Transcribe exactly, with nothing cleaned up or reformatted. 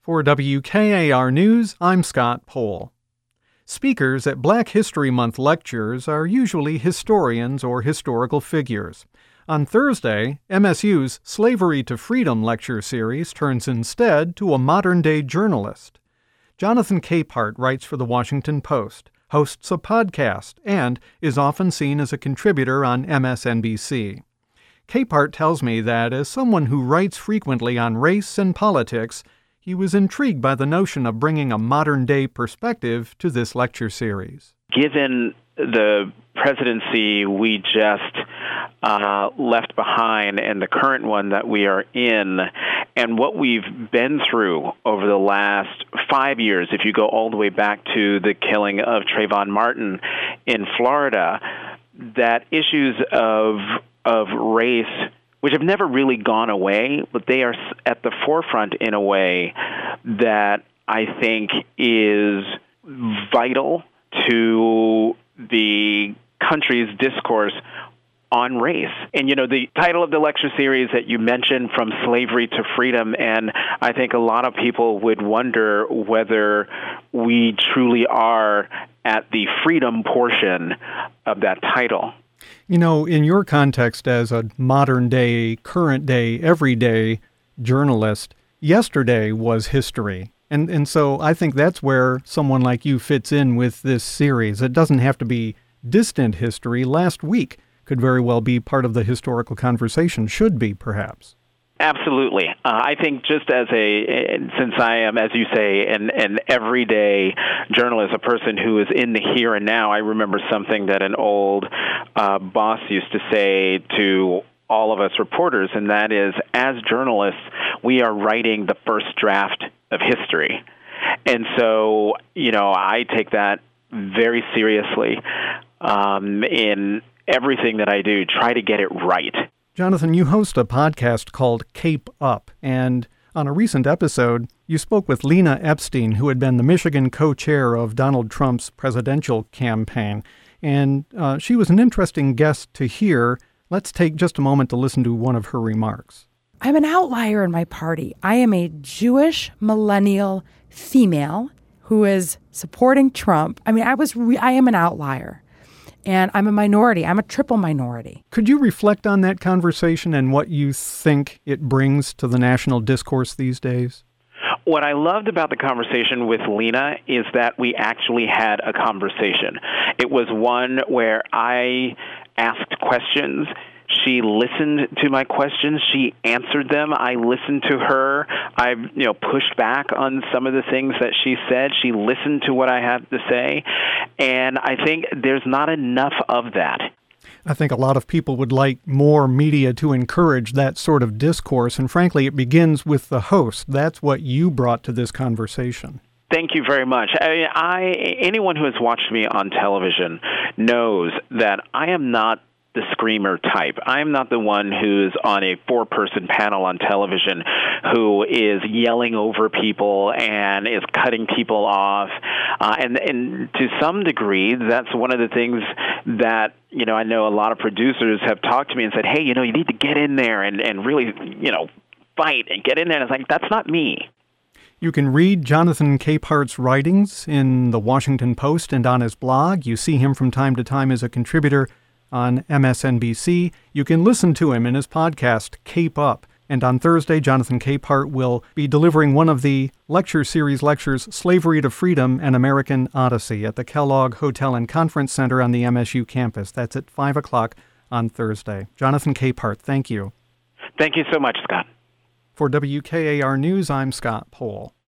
For W K A R News, I'm Scott Pohl. Speakers at Black History Month lectures are usually historians or historical figures. On Thursday, M S U's Slavery to Freedom lecture series turns instead to a modern-day journalist. Jonathan Capehart writes for The Washington Post, hosts a podcast, and is often seen as a contributor on M S N B C. Capehart tells me that as someone who writes frequently on race and politics, he was intrigued by the notion of bringing a modern-day perspective to this lecture series. Given the presidency we just uh, left behind and the current one that we are in, and what we've been through over the last five years, if you go all the way back to the killing of Trayvon Martin in Florida, that issues of of race, which have never really gone away, but they are at the forefront in a way that I think is vital to the country's discourse on race. And, you know, the title of the lecture series that you mentioned, From Slavery to Freedom, and I think a lot of people would wonder whether we truly are at the freedom portion of that title. You know, in your context as a modern-day, current-day, everyday journalist, yesterday was history. And and so I think that's where someone like you fits in with this series. It doesn't have to be distant history. Last week could very well be part of the historical conversation, should be, perhaps. Absolutely. Uh, I think just as a, since I am, as you say, an, an everyday journalist, a person who is in the here and now, I remember something that an old uh, boss used to say to all of us reporters, and that is, as journalists, we are writing the first draft of history. And so, you know, I take that very seriously um, in everything that I do, try to get it right. Jonathan, you host a podcast called Cape Up, and on a recent episode, you spoke with Lena Epstein, who had been the Michigan co-chair of Donald Trump's presidential campaign, and uh, she was an interesting guest to hear. Let's take just a moment to listen to one of her remarks. I'm an outlier in my party. I am a Jewish millennial female who is supporting Trump. I mean, I was re- I am an outlier. And I'm a minority. I'm a triple minority. Could you reflect on that conversation and what you think it brings to the national discourse these days? What I loved about the conversation with Lena is that we actually had a conversation. It was one where I asked questions. She listened to my questions. She answered them. I listened to her. I, you know, pushed back on some of the things that she said. She listened to what I had to say. And I think there's not enough of that. I think a lot of people would like more media to encourage that sort of discourse. And frankly, it begins with the host. That's what you brought to this conversation. Thank you very much. I, I anyone who has watched me on television knows that I am not the screamer type. I'm not the one who's on a four-person panel on television who is yelling over people and is cutting people off. Uh, and, and to some degree, that's one of the things that, you know, I know a lot of producers have talked to me and said, hey, you know, you need to get in there and, and really, you know, fight and get in there. And it's like, that's not me. You can read Jonathan Capehart's writings in The Washington Post and on his blog. You see him from time to time as a contributor on M S N B C. You can listen to him in his podcast, Cape Up. And on Thursday, Jonathan Capehart will be delivering one of the lecture series lectures, Slavery to Freedom, An American Odyssey, at the Kellogg Hotel and Conference Center on the M S U campus. That's at five o'clock on Thursday. Jonathan Capehart, thank you. Thank you so much, Scott. For W K A R News, I'm Scott Pohl.